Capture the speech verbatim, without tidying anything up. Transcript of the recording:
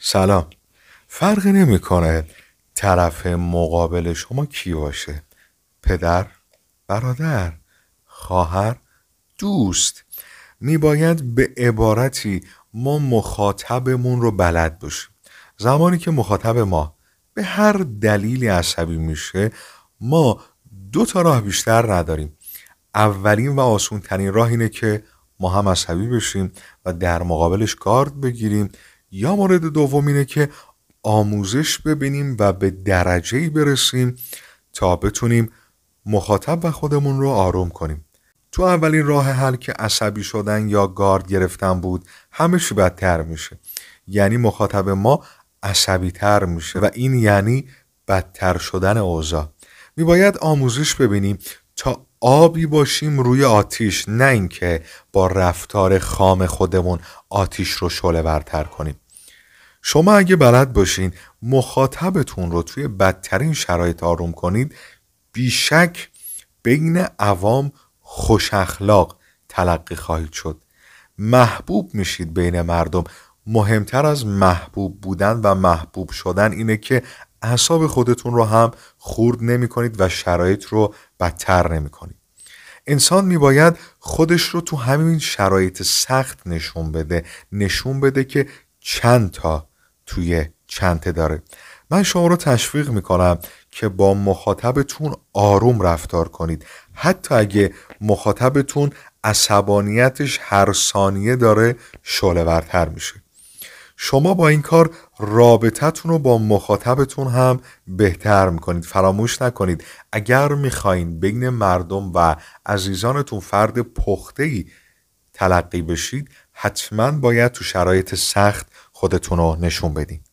سلام. فرقی نمیکنه طرف مقابل شما کی باشه، پدر، برادر، خواهر، دوست. میباید به عبارتی ما مخاطبمون رو بلد باشیم. زمانی که مخاطب ما به هر دلیلی عصبی میشه، ما دو تا راه بیشتر نداریم. اولین و آسون ترین راه اینه که ما هم عصبی بشیم و در مقابلش گارد بگیریم، یا مورد دوم اینه که آموزش ببینیم و به درجه‌ای برسیم تا بتونیم مخاطب و خودمون رو آروم کنیم. تو اولین راه حل که عصبی شدن یا گارد گرفتن بود، همه چی بدتر میشه. یعنی مخاطب ما عصبی تر میشه و این یعنی بدتر شدن اوضاع. میباید آموزش ببینیم تا آبی باشیم روی آتیش، نه اینکه با رفتار خام خودمون آتیش رو شعله ورتر کنیم. شما اگه بلد باشین مخاطبتون رو توی بدترین شرایط آروم کنید، بیشک بین عوام خوش اخلاق تلقی خواهید شد. محبوب میشید بین مردم. مهمتر از محبوب بودن و محبوب شدن اینه که اعصاب خودتون رو هم خورد نمی کنید و شرایط رو بدتر نمی کنید. انسان میباید خودش رو تو همین شرایط سخت نشون بده، نشون بده که چند تا توی چنته داره. من شما رو تشویق میکنم که با مخاطبتون آروم رفتار کنید، حتی اگه مخاطبتون عصبانیتش هر ثانیه داره شعله ورتر میشه. شما با این کار رابطتون رو با مخاطبتون هم بهتر میکنید. فراموش نکنید اگر میخواین بین مردم و عزیزانتون فرد پخته‌ای تلقی بشید، حتما باید تو شرایط سخت خودتون رو نشون بدین.